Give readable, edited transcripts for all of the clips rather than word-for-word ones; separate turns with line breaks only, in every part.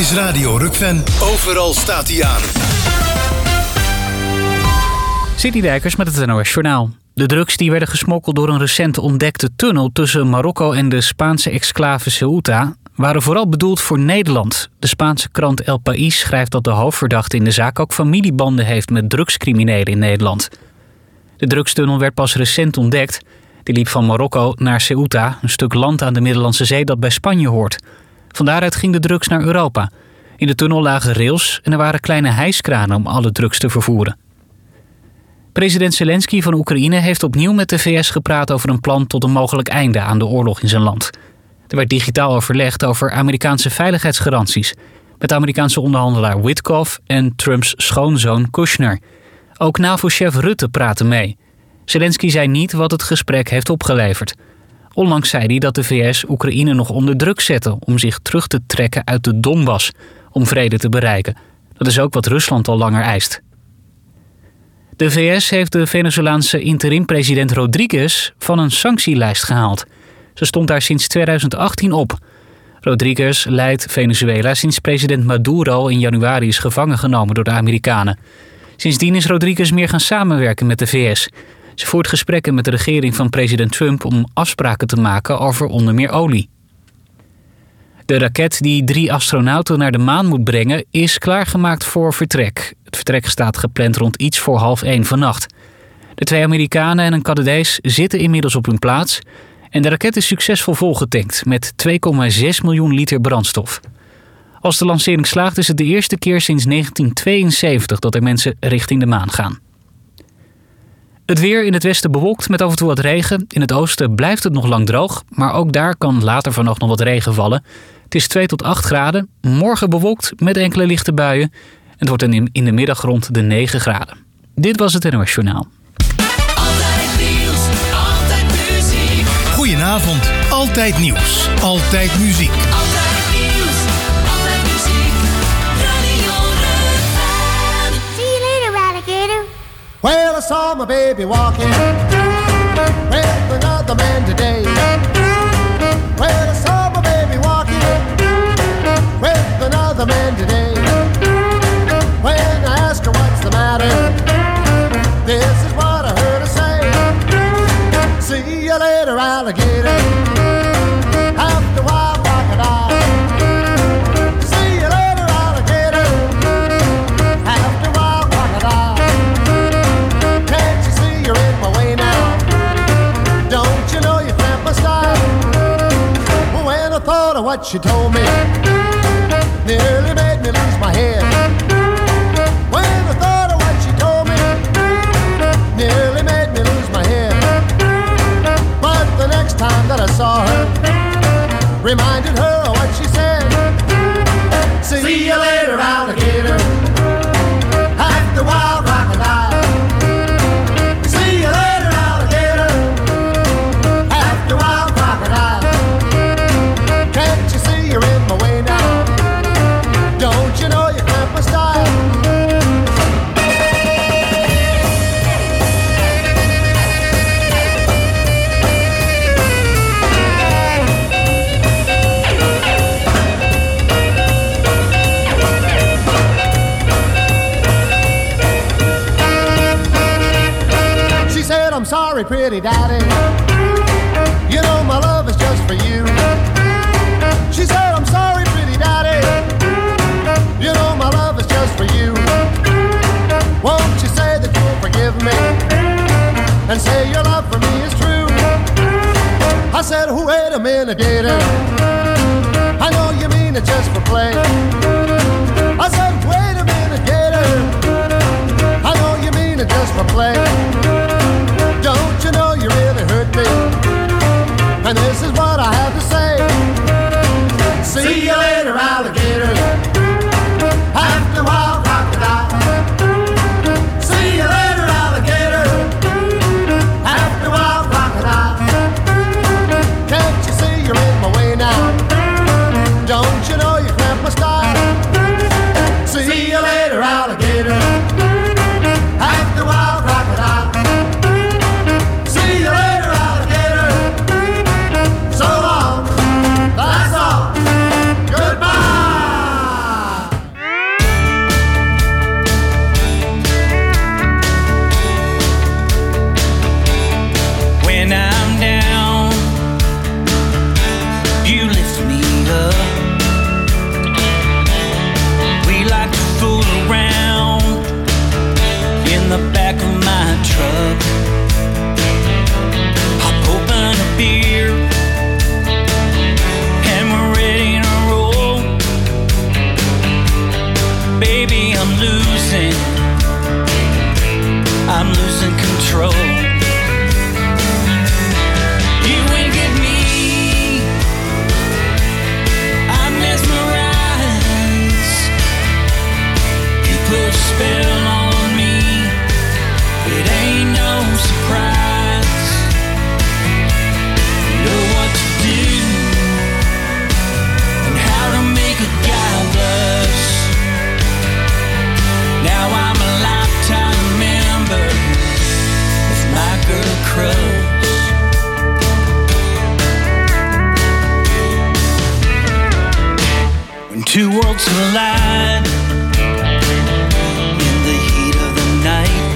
is Radio Rukven. Overal staat hij aan.
Citydijkers met het NOS Journaal. De drugs die werden gesmokkeld door een recent ontdekte tunnel tussen Marokko en de Spaanse exclave Ceuta waren vooral bedoeld voor Nederland. De Spaanse krant El País schrijft dat de hoofdverdachte in de zaak ook familiebanden heeft met drugscriminelen in Nederland. De drugstunnel werd pas recent ontdekt. Die liep van Marokko naar Ceuta, een stuk land aan de Middellandse Zee dat bij Spanje hoort. Van daaruit ging de drugs naar Europa. In de tunnel lagen rails en er waren kleine hijskranen om alle drugs te vervoeren. President Zelensky van Oekraïne heeft opnieuw met de VS gepraat over een plan tot een mogelijk einde aan de oorlog in zijn land. Er werd digitaal overlegd over Amerikaanse veiligheidsgaranties met de Amerikaanse onderhandelaar Witkoff en Trumps schoonzoon Kushner. Ook NAVO-chef Rutte praatte mee. Zelensky zei niet wat het gesprek heeft opgeleverd. Onlangs zei hij dat de VS Oekraïne nog onder druk zette om zich terug te trekken uit de Donbass om vrede te bereiken. Dat is ook wat Rusland al langer eist. De VS heeft de Venezolaanse interim-president Rodriguez van een sanctielijst gehaald. Ze stond daar sinds 2018 op. Rodriguez leidt Venezuela sinds president Maduro in januari is gevangen genomen door de Amerikanen. Sindsdien is Rodriguez meer gaan samenwerken met de VS. Ze voert gesprekken met de regering van president Trump om afspraken te maken over onder meer olie. De raket die 3 astronauten naar de maan moet brengen is klaargemaakt voor vertrek. Het vertrek staat gepland rond iets voor 12:30 vannacht. De 2 Amerikanen en een Canadees zitten inmiddels op hun plaats. En de raket is succesvol volgetankt met 2,6 miljoen liter brandstof. Als de lancering slaagt is het de eerste keer sinds 1972 dat er mensen richting de maan gaan. Het weer in het westen bewolkt met af en toe wat regen. In het oosten blijft het nog lang droog, maar ook daar kan later vannacht nog wat regen vallen. Het is 2 tot 8 graden. Morgen bewolkt met enkele lichte buien. Het wordt in de middag rond de 9 graden. Dit was het NOS Journaal.
Altijd nieuws, altijd muziek.
Goedenavond. Altijd nieuws. Altijd muziek.
Altijd nieuws, altijd muziek. Radio Rukven.
See you later, alligator.
Well, I saw my baby walking with another man today. Well, I saw my baby walking with another man today. When I asked her what's the matter, this is what I heard her say. See you later, alligator. After a while, crocodile. See you later, alligator. After a while, crocodile. Can't you see you're in my way now? Don't you know you cramp my style? When I thought of what she told me, nearly made me lose my head. When I thought of what she told me, nearly made me lose my head. But the next time that I saw her, reminded her of what she said. See you later, alligator. After a while, crocodile. See you later, alligator. After a while, crocodile. Can't you see you're in my way now? Don't you know you cramp my style? She said, I'm sorry, pretty daddy. You know my love is just for you. She said, I'm sorry, pretty daddy. You know my love is just for you. Won't you say that you'll forgive me and say your love for me is true? I said, oh, wait a minute, gator. I know you mean it just for play. I said, wait a minute, gator. I know you mean it just for play. Don't you know you really hurt me? And this is what I have to say. See you later, alligator. After a while, crocodile. See you later, alligator. After a while, crocodile. Can't you see you're in my way now? Don't you know you cramp my style? See you later, alligator. After a while, crocodile. See you later, alligator. So long.
Two worlds collide in the heat of the night.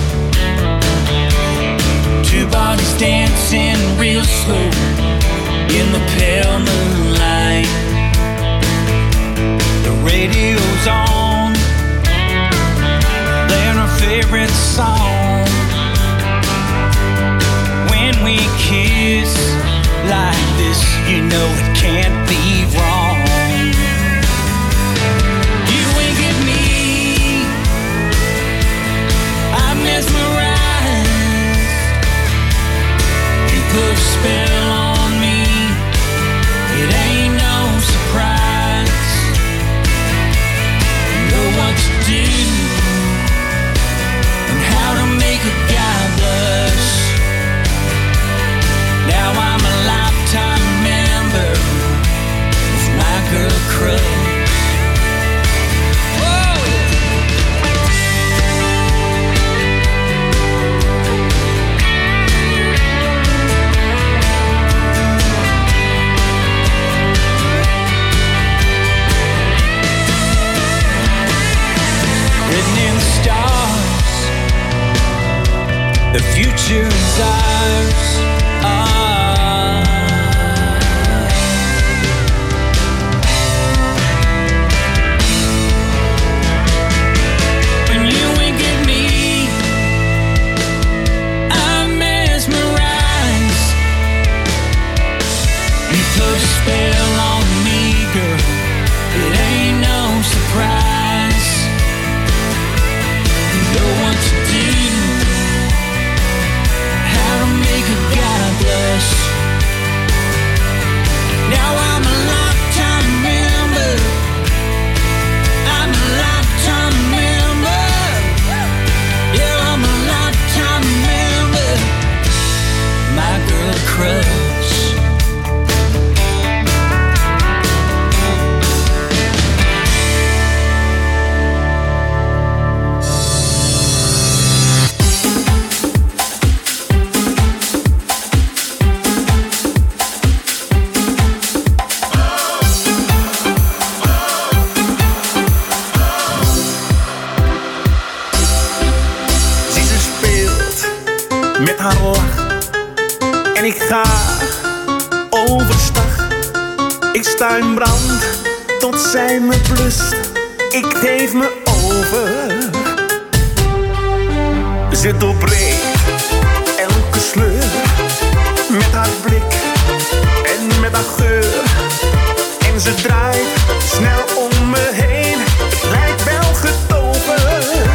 Two bodies dancing real slow in the pale moonlight. The radio's on, playing our favorite song. When we kiss like this, you know it can't be wrong. You wink at me, I'm mesmerized. You put a spell on me, it ain't no surprise. You know what to do and how to make a guy blush. Now I'm a lifetime member of my girl crush. Written in the stars, the future is ours. When you wink at me, I'm mesmerized. You put a spell on me, girl, it ain't no surprise. You know what to do, how to make a guy blush. Now I'm a lifetime member. I'm a lifetime member. Yeah, I'm a lifetime member. My girl crush.
Ze speelt met haar lach en ik ga overstag. Ik sta in brand tot zij me blust. Ik geef me over. Ze doorbreekt elke sleur met haar blik en met haar geur. En ze draait snel om me heen. Het lijkt wel getoverd.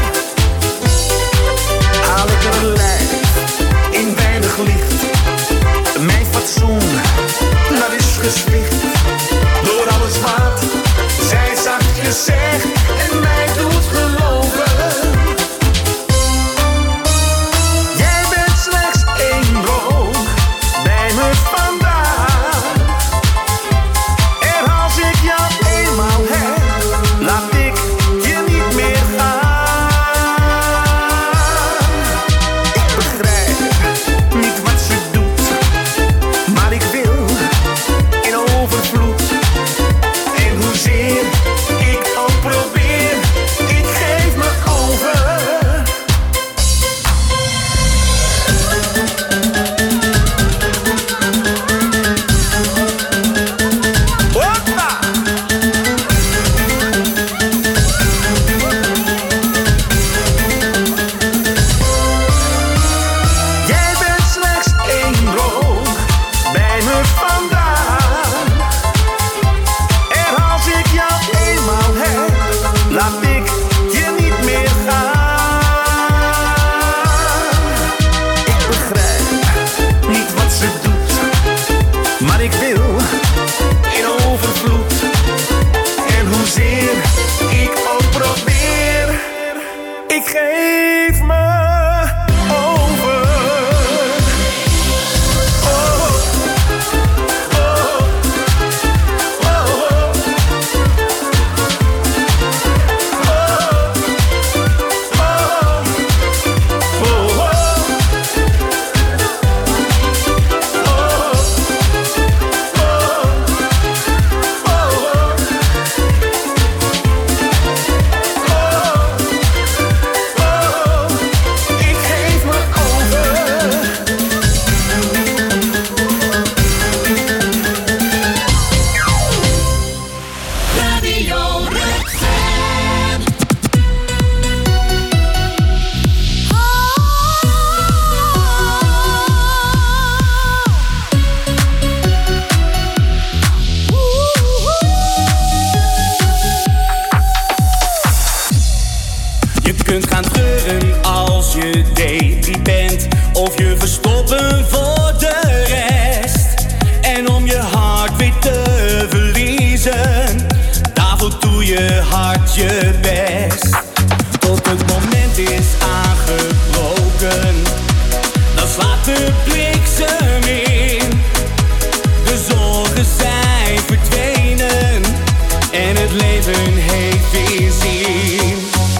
Haal ik er lijf in weinig licht. Mijn fatsoen, dat is gespicht. Door alles wat zij zachtjes zegt en mij doet geloven. Jij bent slechts één droom bij me vandaag. En als ik jou eenmaal heb, laat ik je niet meer gaan. Ik begrijp niet wat ze doet, maar ik wil in overvloed. En hoezeer ik ook probeer.
je best. Tot het moment is aangebroken, dan slaat de bliksem in. De zorgen zijn verdwenen en het leven heeft weer zin.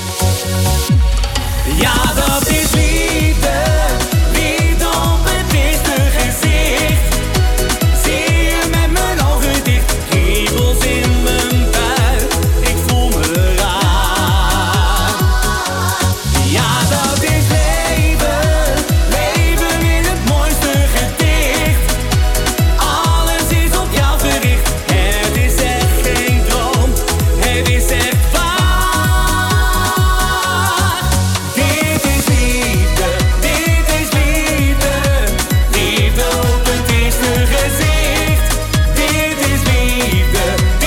Ja, dat is liefde, liefde op het eerste gezicht. Zie je met mijn ogen dicht, kriebels in mijn buik, ik voel me raar. Ja, dat is leven, leven in het mooiste gedicht. Alles is op jou gericht, het is echt geen droom, het is echt waar. Dit is liefde, liefde op het eerste gezicht. Dit is liefde,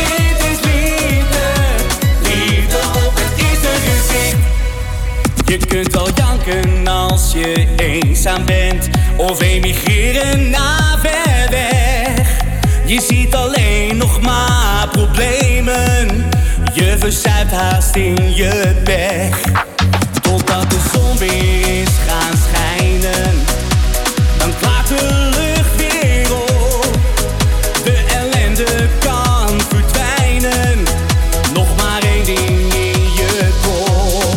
liefde op het eerste gezicht. Je kunt wel janken als je eenzaam bent of emigreren naar ver weg. Je ziet alleen nog maar problemen, je verzuipt haast in je weg. Totdat de zon weer is gaan schijnen, dan klaart de lucht weer op. De ellende kan verdwijnen, nog maar één ding in je kop.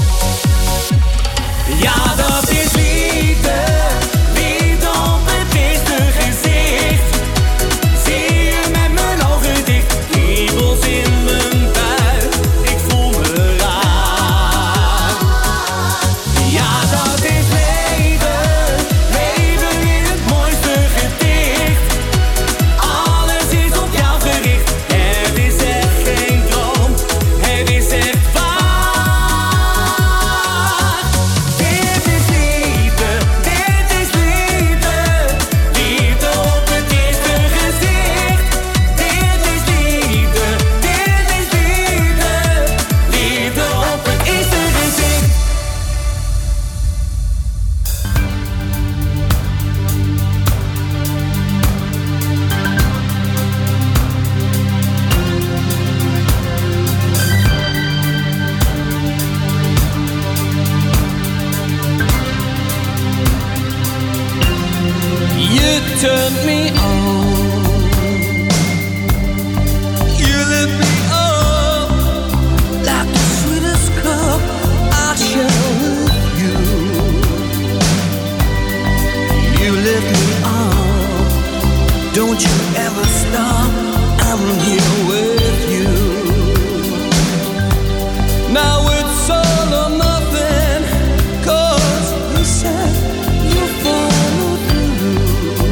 Ja, dat is liefde, liefde op het eerste gezicht. Zie je met mijn ogen dicht, kriebels in mijn buik, ik voel me raar. Ja, dat is leven, leven in het mooiste gedicht. Alles is op jou gericht, het is echt geen droom, het is echt waar. Dit is liefde, liefde op het eerste gezicht. Dit is liefde, liefde op het eerste gezicht. You turned me on, you lit me up like the sweetest cup I share with you. You lift me up, don't you ever stop, I'm here with you. Now it's all or nothing, 'cause you said you follow through.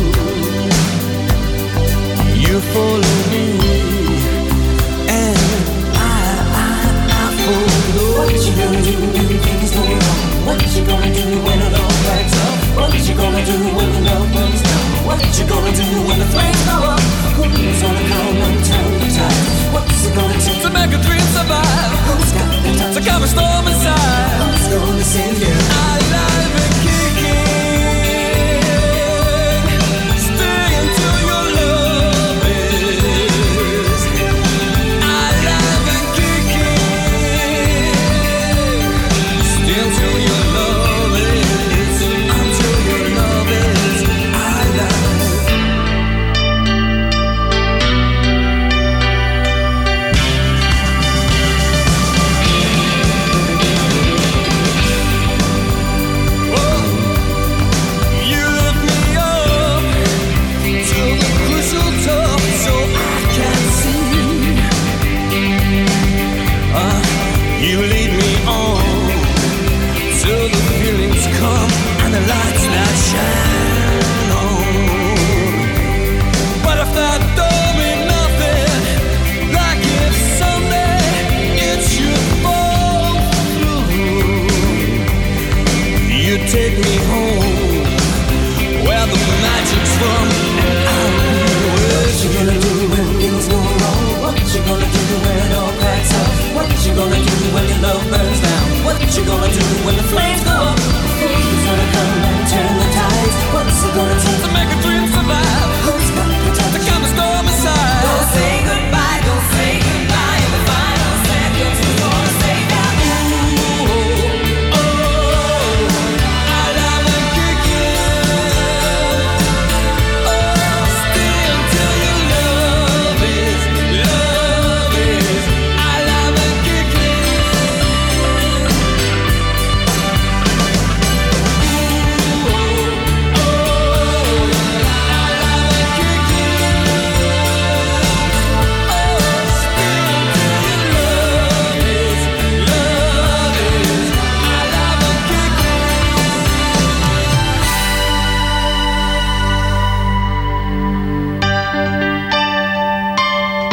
You follow me, and I follow. What you gonna do when things go wrong? What you gonna do when it all breaks up? What you gonna do when the love burns down? What you gonna do when the flames go up? Who's gonna come and turn the tide? What's it gonna take to make a dream survive? Who's got the time to calm a storm inside? Who's gonna save you? Alive and kicking, stay until your love is alive and kicking. Stay until your love is, until your love is alive.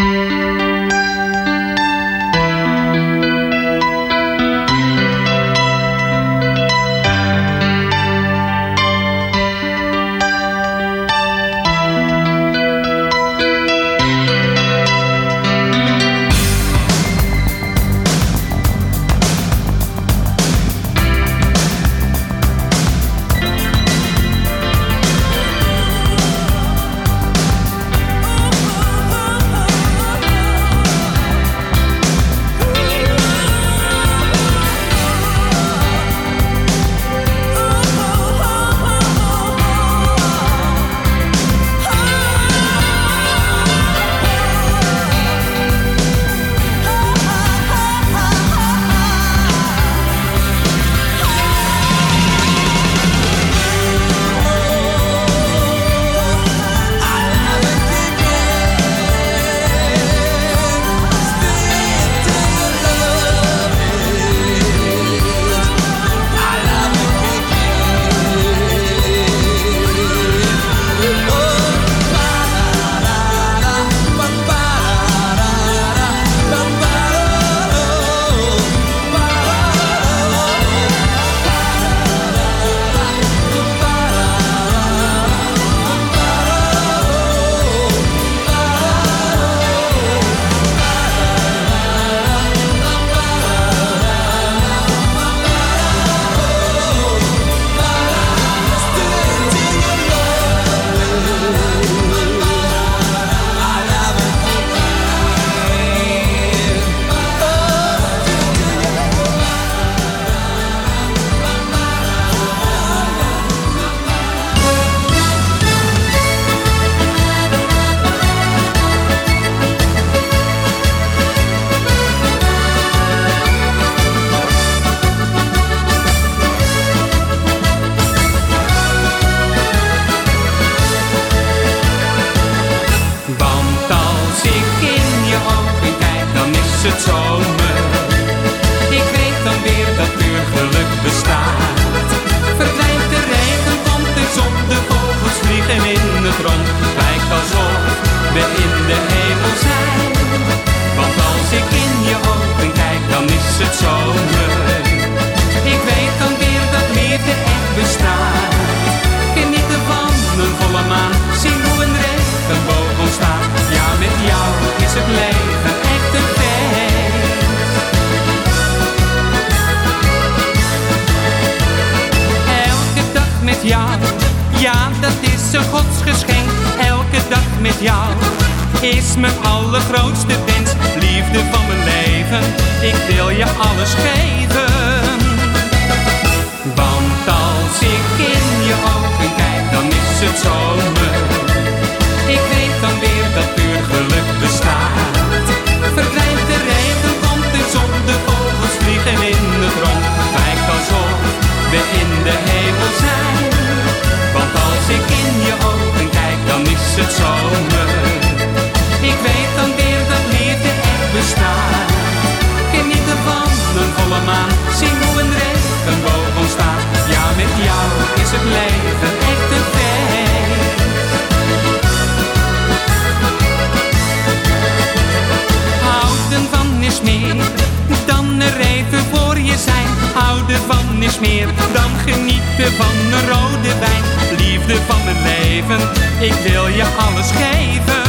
is mijn allergrootste wens. Liefde van mijn leven, ik wil je alles geven. Want als ik in je ogen kijk, dan is het zomer. Ik weet dan weer dat puur geluk bestaat. Verdwijnt de regen, komt de zon, de vogels vliegen in het rond. Lijkt alsof we in de hemel zijn. Want als ik in je ogen kijk, dan is het zomer. Ik weet dan weer dat liefde echt bestaat. Geniet ervan, een volle maan, zing hoe een regenboog ontstaat. Ja, met jou is het leven echt een feest. Houden van is meer dan er even voor je zijn. Houden van is meer dan genieten van een rode wijn. Liefde van mijn leven, ik wil je alles geven.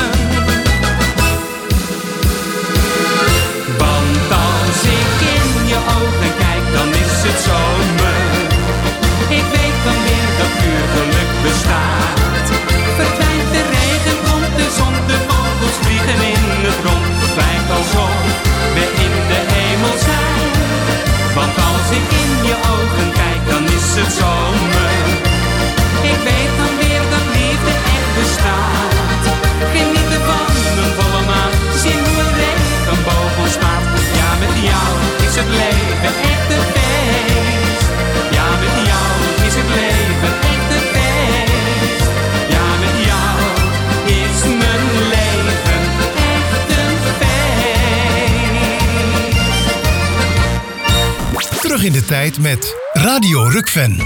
Want als ik in je ogen kijk, dan is het zomer. Ik weet dan weer dat puur geluk bestaat. Verdwijnt de regen, komt de zon, de vogels vliegen in het rond. Lijkt alsof we in de hemel zijn. Want als ik in je ogen kijk, dan is het zomer. Ik weet dan weer dat liefde echt bestaat. Geniet ervan, een volle maan, zie hoe een regenboog ontstaat. Ja, met jou is het leven echt een feest. Ja, met jou is het leven echt een feest. Ja, met jou is mijn leven echt een feest.
Terug in de tijd met Radio Rukven.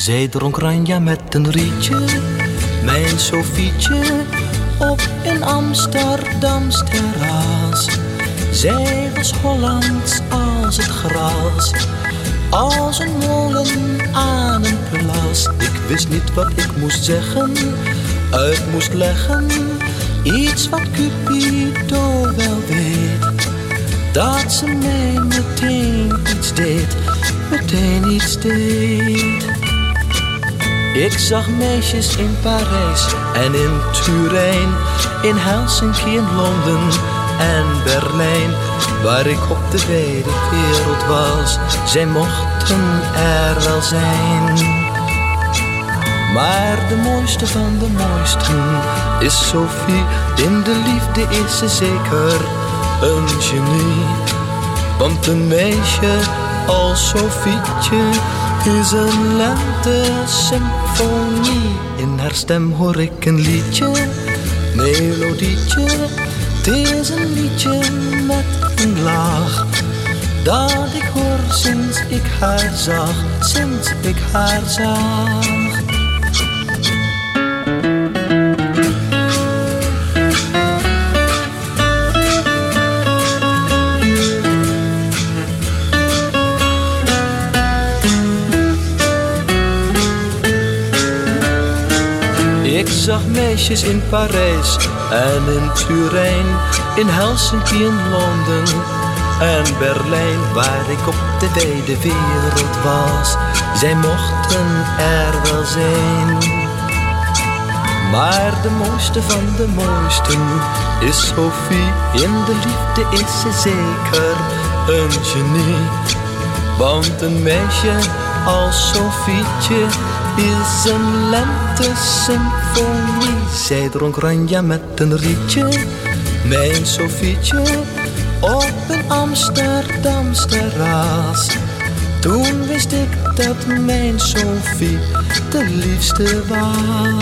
Zij dronk Ranja met een rietje, mijn Sofietje, op een Amsterdams terras. Zij was Hollands als het gras, als een molen aan een plas. Ik wist niet wat ik moest zeggen, uit moest leggen, iets wat Cupido wel weet. Dat ze mij meteen iets deed, meteen iets deed. Ik zag meisjes in Parijs en in Turijn, in Helsinki, in Londen en Berlijn. Waar ik op de wijde wereld was, zij mochten er wel zijn. Maar de mooiste van de mooisten is Sophie. In de liefde is ze zeker een genie. Want een meisje als Sofietje is een lente-symfonie. In haar stem hoor ik een liedje, melodietje. Het is een liedje met een laag, dat ik hoor sinds ik haar zag, sinds ik haar zag. Ik zag meisjes in Parijs en in Turijn, in Helsinki, in Londen en Berlijn. Waar ik op de wijde wereld was, zij mochten er wel zijn. Maar de mooiste van de mooisten is Sophie. In de liefde is ze zeker een genie. Want een meisje als Sofietje is een lente-symfonie. Zij dronk Ranja met een rietje, mijn Sofietje, op een Amsterdams terras. Toen wist ik dat mijn Sophie de liefste was.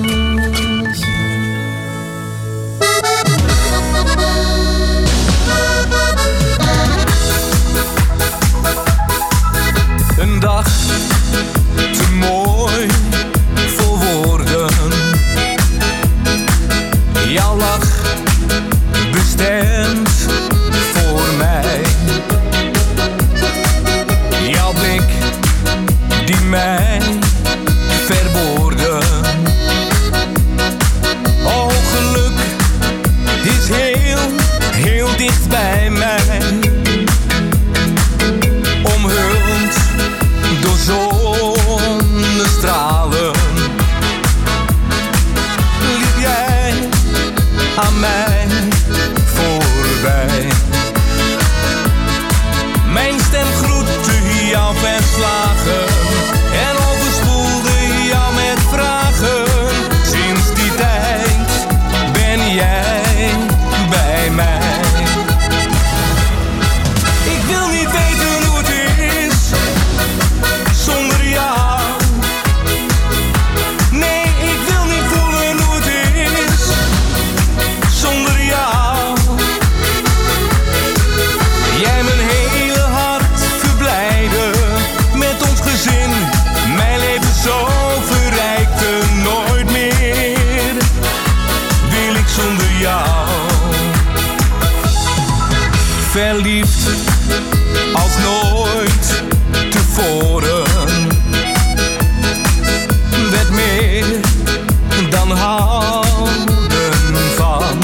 Een dag te mooi voor woorden. Jouw lach bestemd voor mij. Jouw blik die mij verwoordde. Oh, geluk is heel, heel dicht bij mij. Omhuld door zonnestralen liep jij aan mij voorbij. Mijn stem groette jou verslagen en overspoelde jou met vragen. Sinds die tijd ben jij bij mij. Ik wil niet weten hoe het is zonder jou. Nee, ik wil niet voelen hoe het is zonder jou. Jij mijn hele hart verblijden met ons gezin. Mijn leven zo verrijkte, nooit meer wil ik zonder jou. Verliefd als nooit tevoren, werd meer dan houden van.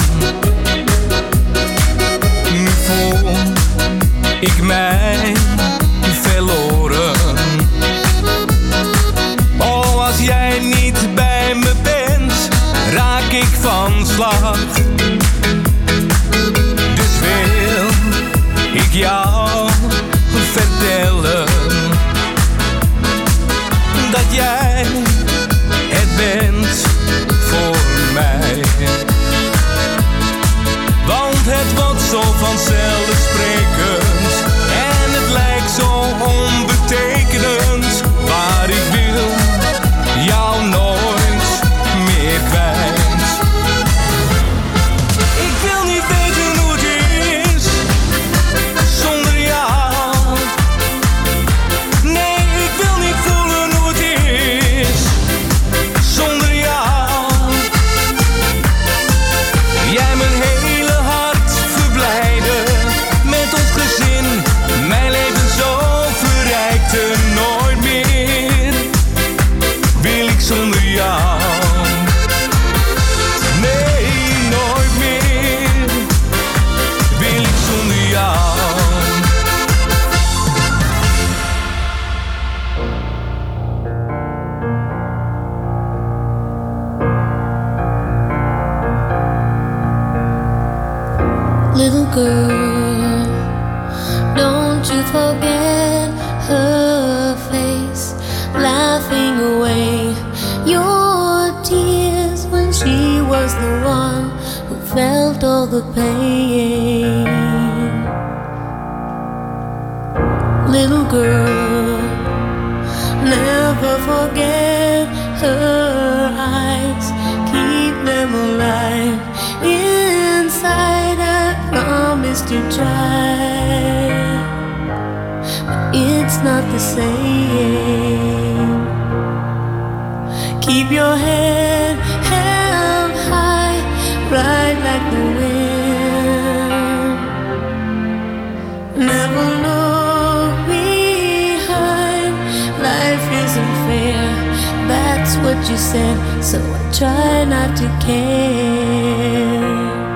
Nu voel ik mij verloren. Oh, als jij niet bij me bent, raak ik van slag. Dus wil ik jou vertellen dat jij het bent voor mij. Want het wordt zo vanzelfsprekend en het lijkt zo onbetekenend. Maar ik wil jou nooit meer kwijt. Ik wil niet weten hoe het is zonder zonder jou. Nee, nooit meer wil ik zonder jou.
Little girl, don't you forget her face, laughing away your tears when she was the one who felt all the pain. Little girl, never forget her eyes, keep them alive inside. I promise to try, but it's not the same. Keep your head held high, ride like the wind. Never look behind, life isn't fair, that's what you said, so I try not to care.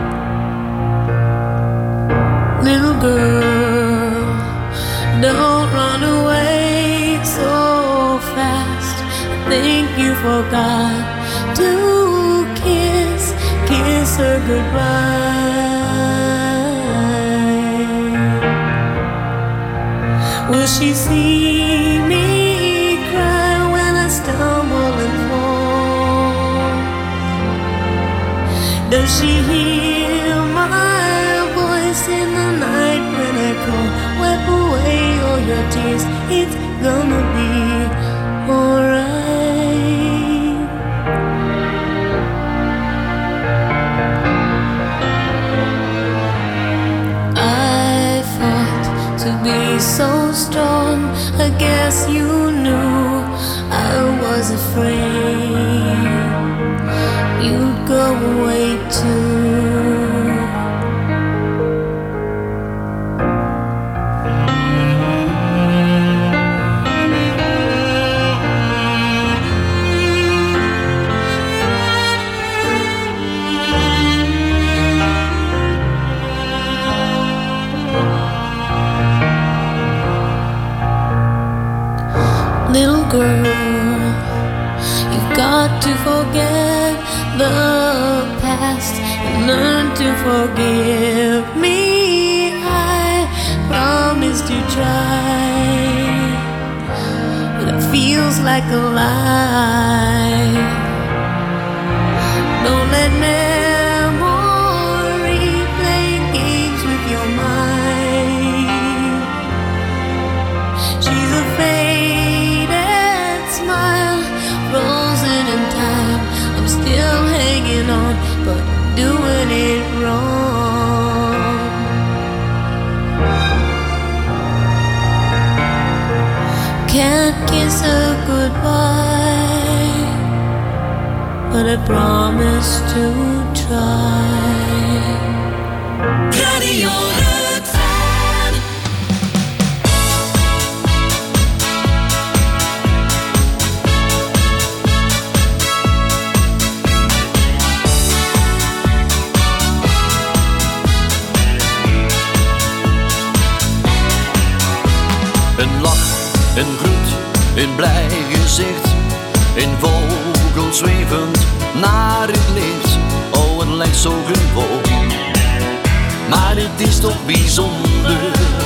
Little girl, don't run away so fast. I think you forgot to kiss her goodbye. Will she see me cry when I stumble and fall? Does she hear my voice in the night when I call? Wipe away all your tears, it's gonna be alright. I fought to be so strong, I guess you knew I was afraid you'd go away too. Little girl, you've got to forget the past and learn to forgive me. I promise to try, but it feels like a lie. Don't let memory play games with your mind. She's a faded smile, frozen in time. I'm still hanging on, but doing it wrong. Can't kiss her goodbye, but I promise to try.
Radio Rutland.
Een lach, een groet, een blij gezicht, een vogel zwevend naar het licht. Oh, het lijkt zo gewoon, maar het is toch bijzonder.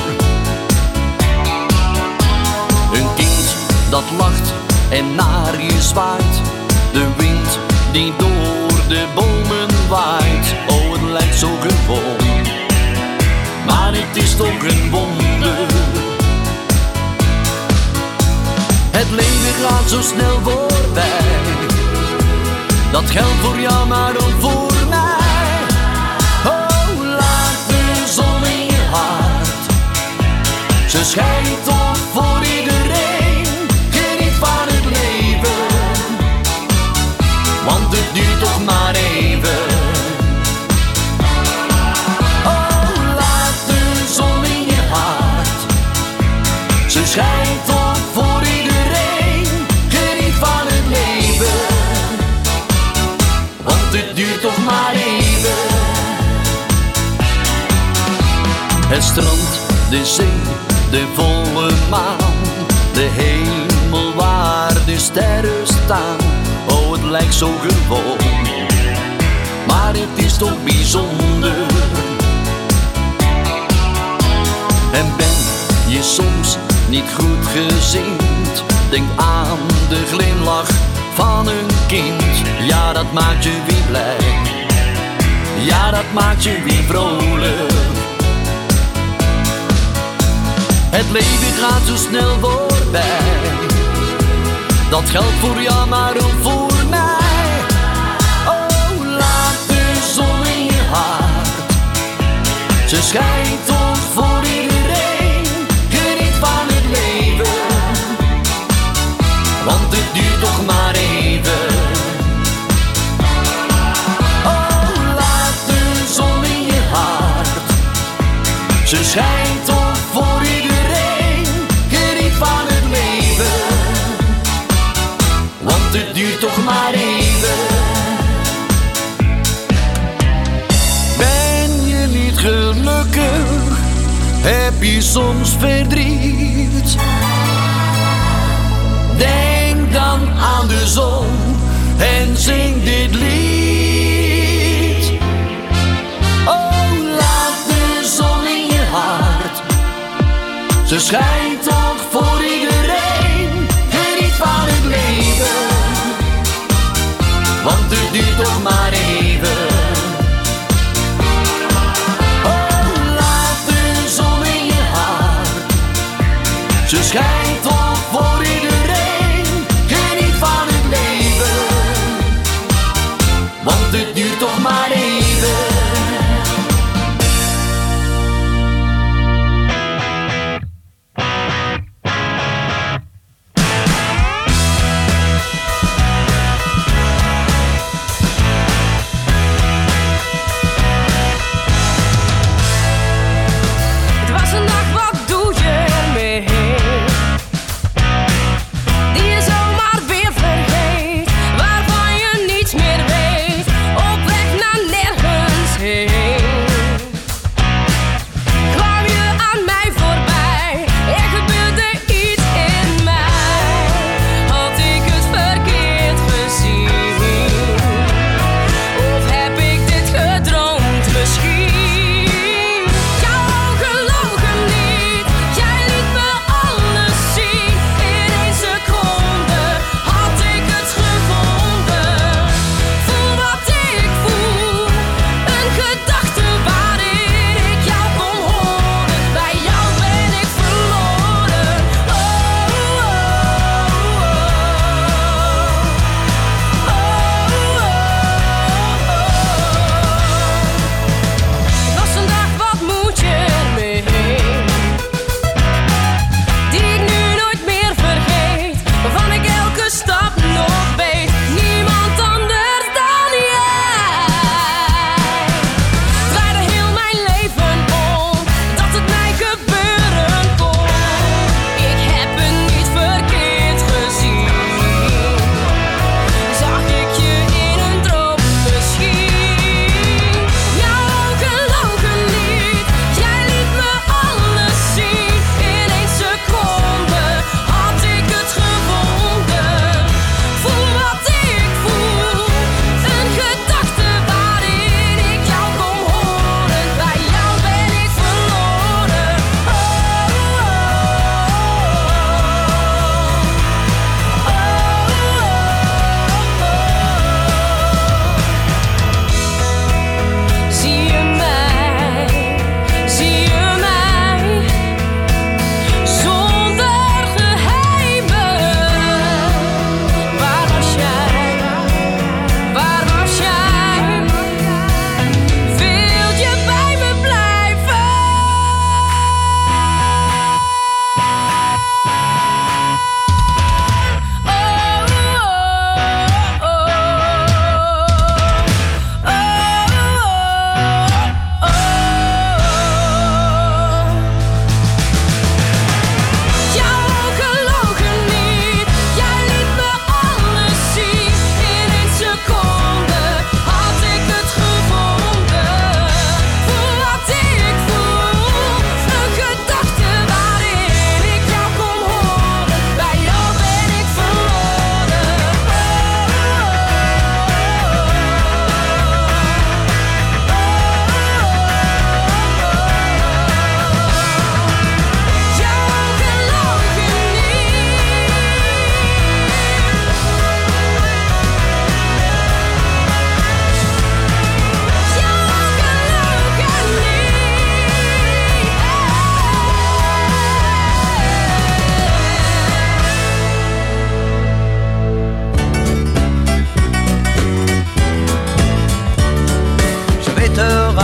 Een kind dat lacht en naar je zwaait, de wind die door de bomen waait. Oh, het lijkt zo gewoon, maar het is toch een wonder. Het leven gaat zo snel voorbij, dat geldt voor jou maar ook voor mij. Oh, laat de zon in je hart, ze schijnt toch voor iedereen. Geniet van het leven, want het duurt toch maar even. Oh, laat de zon in je hart, ze schijnt toch voor iedereen. Geniet van het leven. Het strand, de zee, de volle maan, de hemel waar de sterren staan. Oh, het lijkt zo gewoon, maar het is toch bijzonder. En ben je soms niet goed gezind, denk aan de glimlach van een kind. Ja, dat maakt je weer blij, ja, dat maakt je weer vrolijk. Het leven gaat zo snel voorbij, dat geldt voor jou maar ook voor mij. Oh, laat de zon in je hart, ze schijnt toch voor iedereen. Geniet van het leven, want het duurt toch maar even. Oh, laat de zon in je hart, ze schijnt toch voor iedereen. Geniet van het leven, want het duurt toch maar even. Ben je niet gelukkig, heb je soms verdriet? Denk dan aan de zon en zing dit lied. Oh, laat de zon in je hart, ze schijnt toch voor iedereen. Geniet van het leven, want het duurt toch maar even. Oh, laat de zon in je hart, ze schijnt toch voor iedereen. Geniet van het leven, want het duurt toch maar even.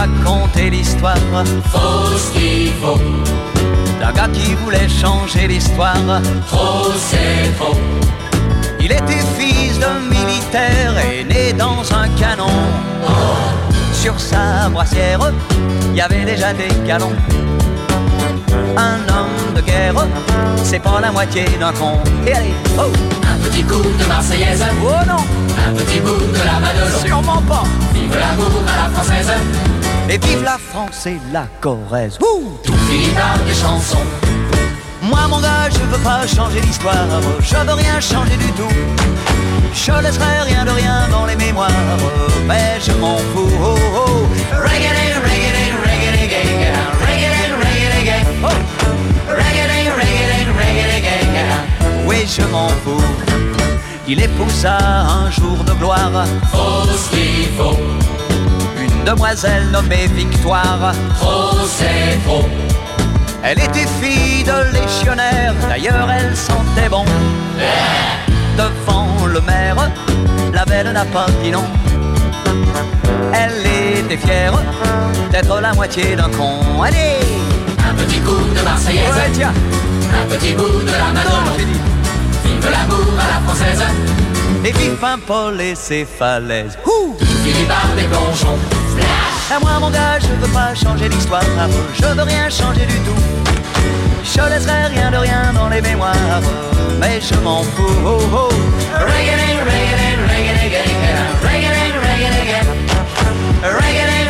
raconter l'histoire.
Faut ce qu'il faut.
D'un gars qui voulait changer l'histoire.
Trop c'est trop.
Il était fils de militaire et né dans un canon. Sur sa brassière, il y avait déjà des galons. Un homme de guerre, c'est pas la moitié d'un con. Et allez, oh!
Un petit coup de Marseillaise.
Oh non!
Un petit bout de la Madelon.
Sûrement pas!
Vive l'amour à la française.
Et vive la France et la Corrèze.
Tout finit par des chansons.
Moi mon gars, je veux pas changer l'histoire. Je veux rien changer du tout. Je laisserai rien de rien dans les mémoires. Mais je m'en fous. Oh, oh.
Reggae, reggae, reggae, reggae, reggae, reggae,
oh.
reggae, reggae, reggae.
Oui, je m'en fous. Il épousa un jour de gloire.
Faut ce qu'il faut.
Une demoiselle nommée Victoire.
Trop c'est trop.
Elle était fille de légionnaire, d'ailleurs elle sentait bon. Devant le maire, la belle n'a pas dit non. Elle était fière d'être la moitié d'un con. Allez!
Un petit coup de Marseillaise.
Ouais, tiens.
Un petit bout de la Madelon. Vive l'amour à la française.
Et vive Paul et ses falaises.
Tout finit par des plongeons.
À moi mon gars, je veux pas changer l'histoire. Je veux rien changer du tout. Je laisserai rien de rien dans les mémoires. Mais je m'en fous. Oh, oh.
Reggae, reggae, reggae, reggae, reggae, reggae, reggae,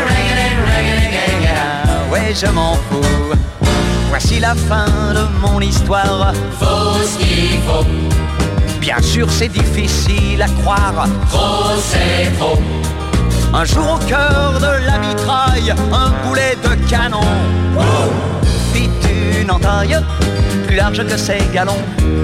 reggae.
Ouais, je m'en fous. Voici la fin de mon histoire.
Faut ce qu'il faut.
Bien sûr, c'est difficile à croire.
Trop c'est trop.
Un jour au cœur de la mitraille, un boulet de canon. Fit une entaille plus large que ses galons.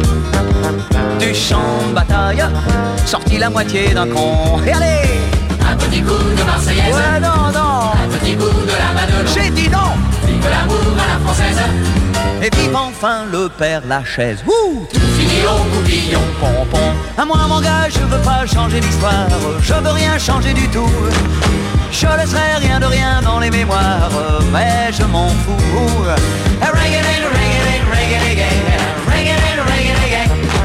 Du champ de bataille sortit la moitié d'un con. Et allez!
Un petit coup de Marseillaise.
Ouais, non, non.
Un petit coup de la Madelon.
J'ai dit non.
Vive l'amour à la française.
Et vive enfin le Père Lachaise.
Tout finit au coupillon.
Pompon. À moi mon gars, je veux pas changer l'histoire. Je veux rien changer du tout. Je laisserai rien de rien dans les mémoires. Mais je m'en fous.
Reggae, reggae, reggae, reggae, reggae, reggae,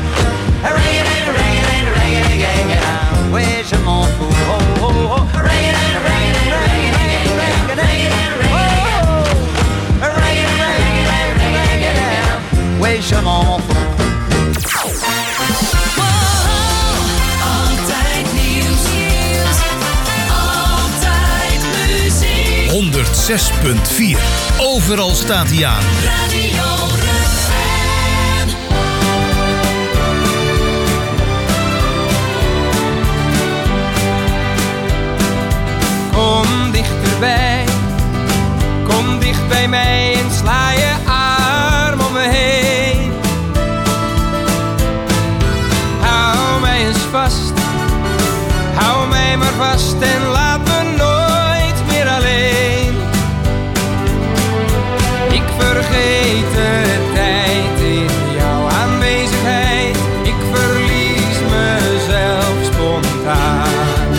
reggae.
Oui, je m'en fous. Oh, oh, oh. Oui, je m'en fous.
Altijd nieuws. Altijd muziek.
106.4. Overal staat hij aan.
Radio Refrain.
Kom dichterbij, kom dicht bij mij en sla je arm om me heen. Hou mij eens vast, hou mij maar vast en laat me nooit meer alleen. Ik vergeet de tijd in jouw aanwezigheid, ik verlies mezelf spontaan.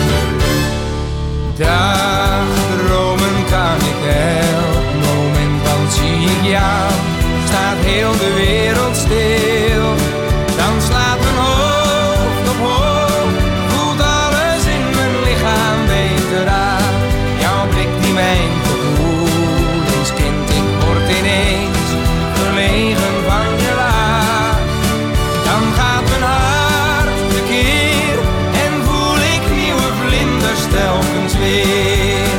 Dagdromen kan ik elk moment, want zie ik jou, staat heel de wereld stil. Dan slaat mijn hoofd op hoog, voelt alles in mijn lichaam beter aan. Jouw blik die mijn gevoelens kent, ik word ineens verlegen van je laag. Dan gaat mijn hart tekeer en voel ik nieuwe vlinders telkens weer.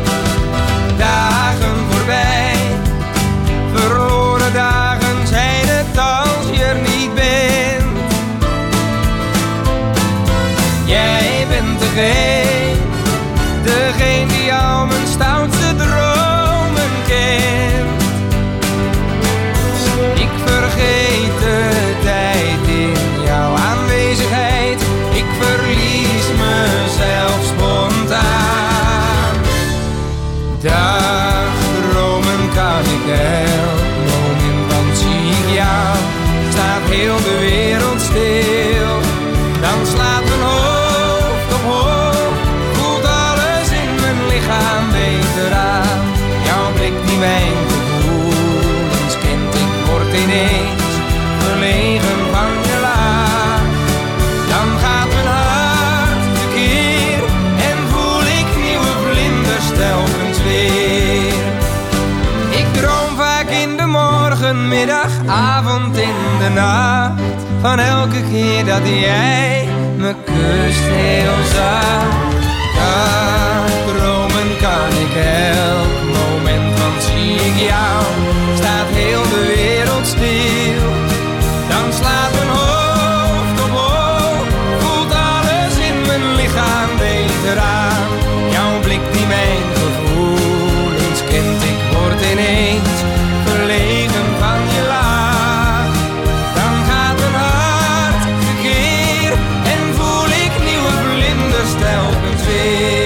Dagen voorbij, verloren dagen zijn het als je er niet bent. Jij bent degene die al mijn stoutste dromen kent. Ik vergeet de tijd in jouw aanwezigheid, ik verlies mezelf spontaan. Dagdromen kan ik elk moment, want zie ik jou, staat heel de wereld stil. Dan slaat mijn hoofd op hoog, van elke keer dat jij me kust heel zacht. Dromen kan ik elk moment, want zie ik jou, staat heel de wereld stil. Dan slaat mijn hoofd op hoog, voelt alles in mijn lichaam beter aan. Jouw blik die mijn gevoelens kent, ik word ineens verlegen van je laag. Dan gaat mijn hart verkeer en voel ik nieuwe vlinders telkens weer.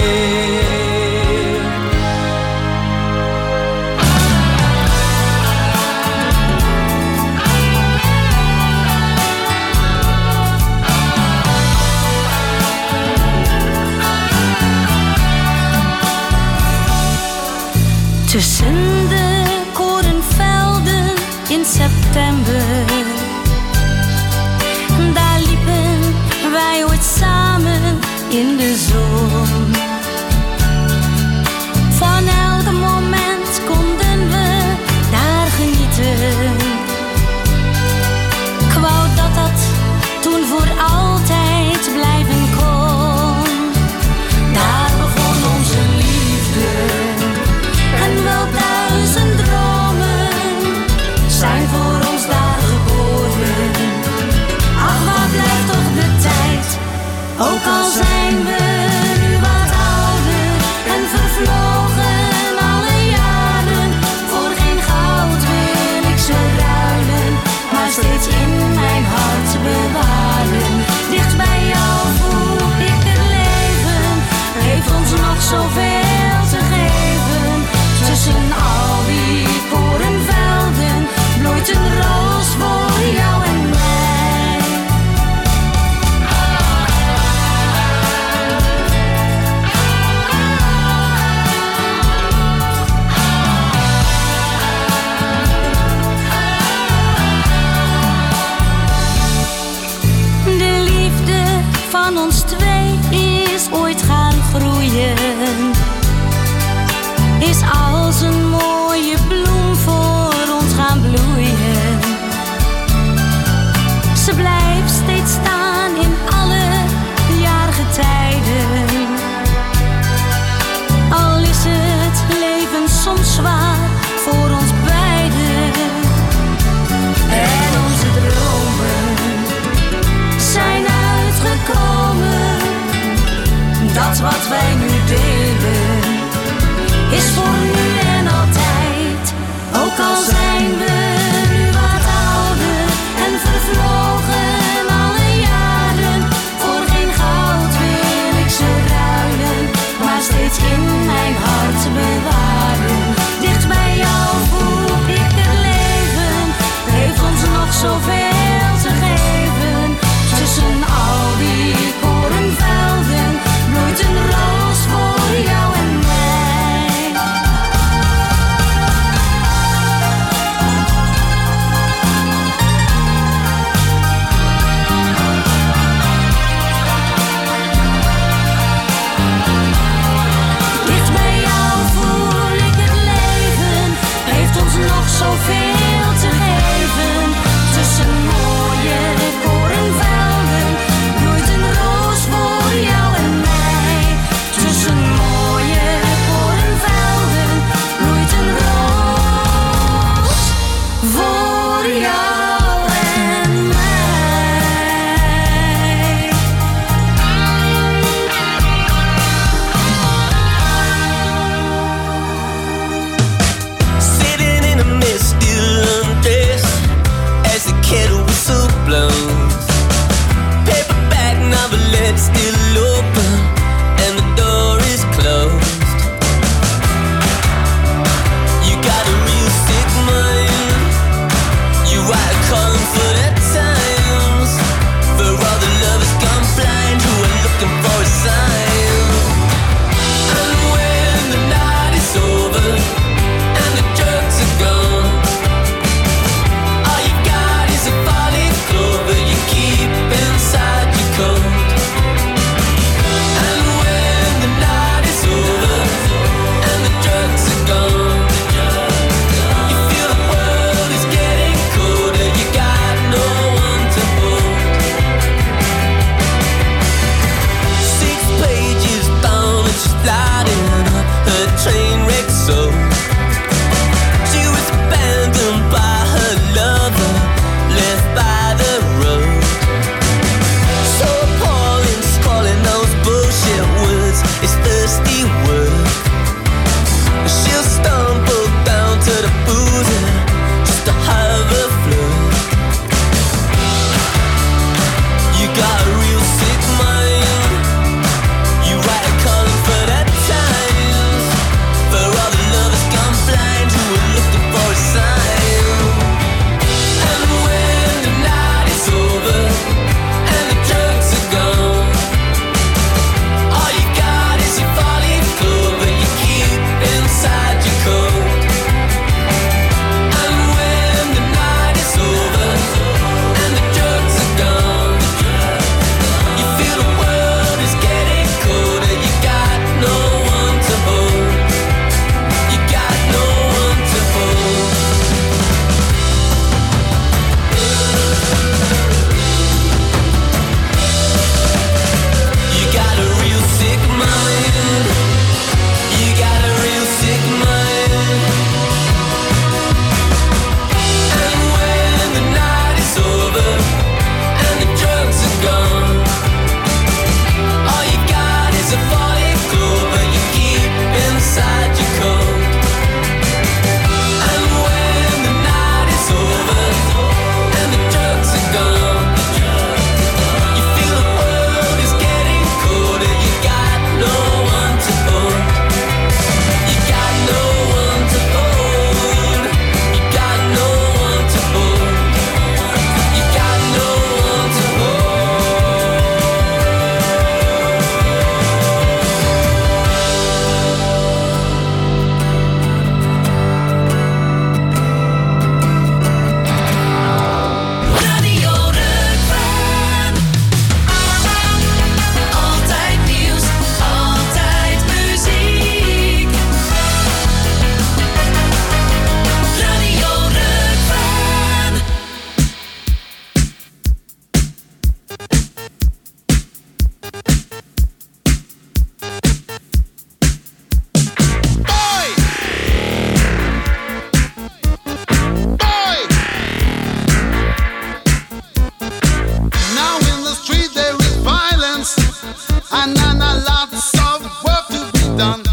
and then a lots of work to be done.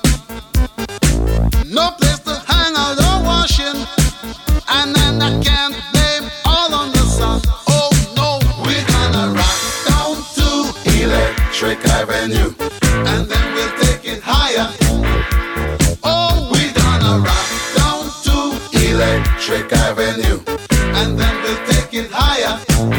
No place to hang out or washing, and then I can't blame all on the sun. Oh no, we're gonna rock down to
Electric Avenue,
and then we'll take it higher. Oh, we're gonna rock down to
Electric Avenue,
and then we'll take it higher.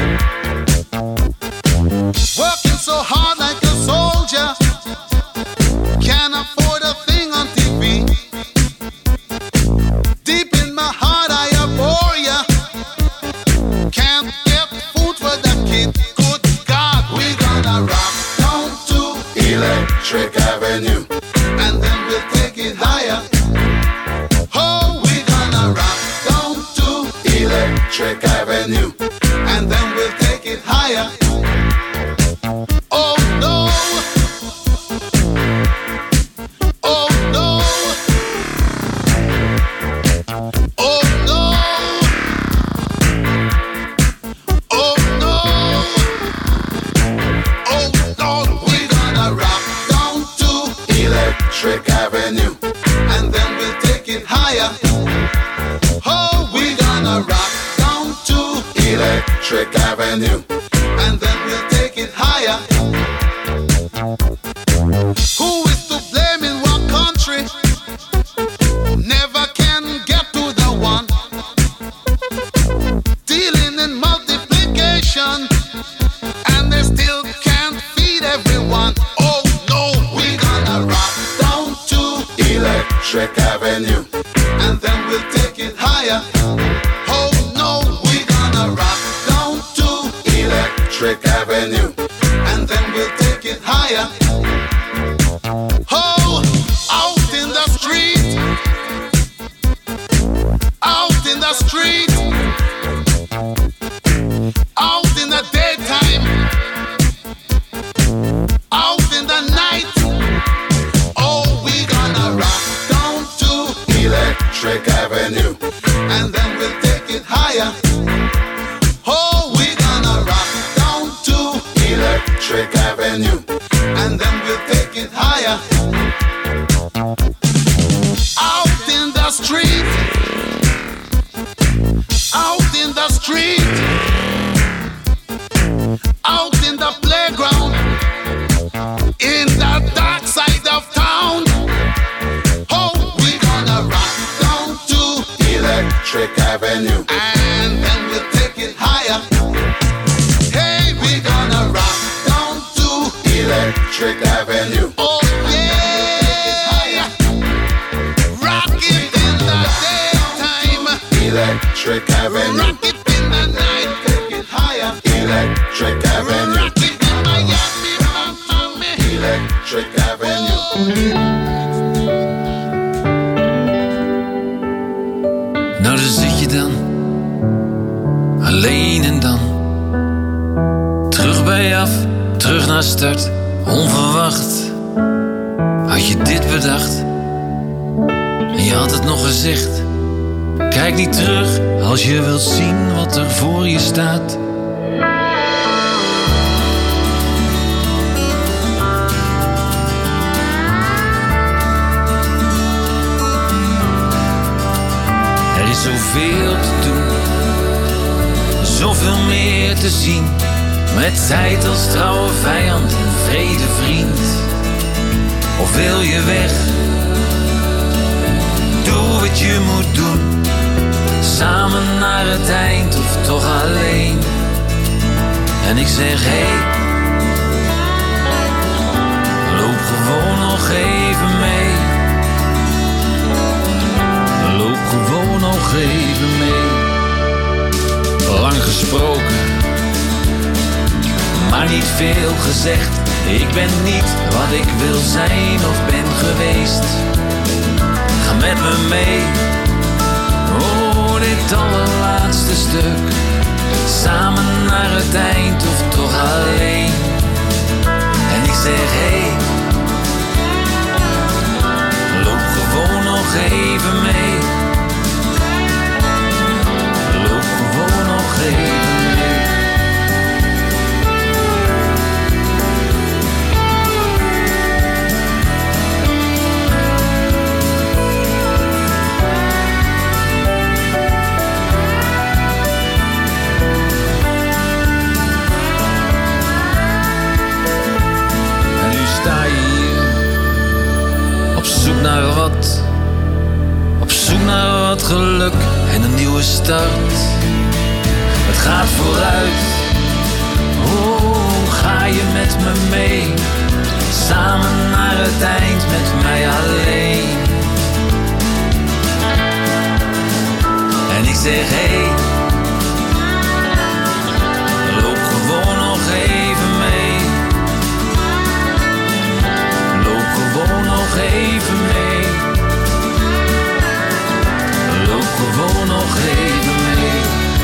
Working so hard like a soldier, can't afford a thing on TV. Deep in my heart I abhor ya. Can't get food for the kid. Good God, we're gonna rock down to
Electric Avenue,
and then we'll take it higher. Oh, we're gonna rock down to
Electric Avenue,
and then we'll take it higher. Oh no. Oh no. Oh no. Oh no. Oh no. We're gonna rock down to
Electric Avenue,
and then we'll take it higher. Oh, we're gonna rock down to
Electric Avenue,
and then we'll take it higher. Who is to blame in what country? Never can get to the one. Dealing in multiplication, and they still can't feed everyone. Oh no, we're gonna rock down to
Electric Avenue,
and then we'll take it higher. Oh no, we're gonna rock down to
Electric Avenue,
and then we'll take it higher. Oh, out in the street, out in the street, out in the daytime, out in the night. Oh, we're gonna rock down to
Electric Avenue,
and then we'll take it higher. Oh, we're gonna rock down to
Electric Avenue,
and then we'll take it higher. Out in the street, out in the street, out in the playground, in the dark side of town. Oh, we're gonna rock down to
Electric Avenue,
and then we'll take it higher. Hey, we're gonna rock down to
Electric Avenue,
oh yeah, rock it in the daytime,
Electric Avenue,
rock it in the night, take it higher.
Electric Avenue,
Rock it in Miami, Miami.
Electric Avenue.
Nou, daar zit je dan, alleen en dan. Terug bij je af, terug naar start, onverwacht. Had je dit bedacht? En je had het nog gezegd. Kijk niet terug als je wilt zien wat er voor je staat. Er is zoveel te doen, zoveel meer te zien. Met tijd als trouwe vijand en vrede vriend. Of wil je weg? Doe wat je moet doen. Samen naar het eind of toch alleen. En ik zeg hey, loop gewoon nog even mee. Loop gewoon nog even mee. Lang gesproken, maar niet veel gezegd. Ik ben niet wat ik wil zijn of ben geweest. Ga met me mee. Oh, dit allerlaatste stuk. Samen naar het eind of toch alleen. En ik zeg hey, loop gewoon nog even mee. Loop gewoon nog even mee. naar wat? Op zoek naar wat geluk en een nieuwe start. Het gaat vooruit. Oh, ga je met me mee? Samen naar het eind met mij alleen. En ik zeg hey, loop gewoon nog even mee. Loop gewoon nog even mee. Loop gewoon nog even mee.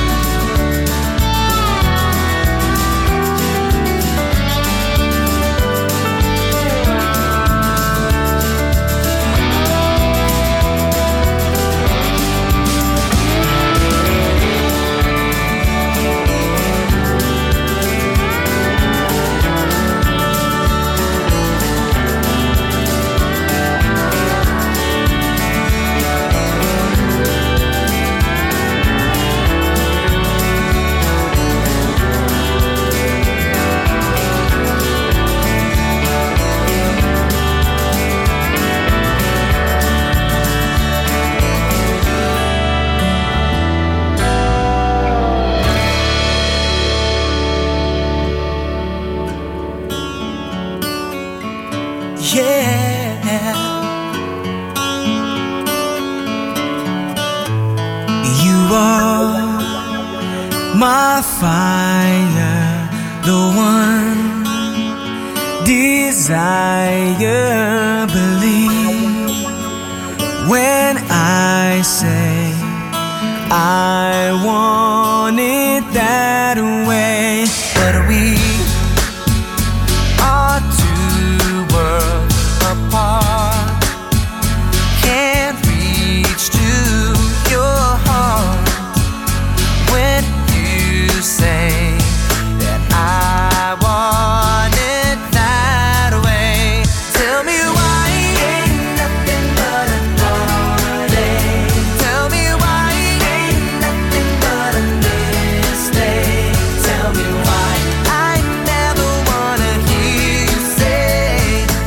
My fire, the one desire, believe when I say I want it that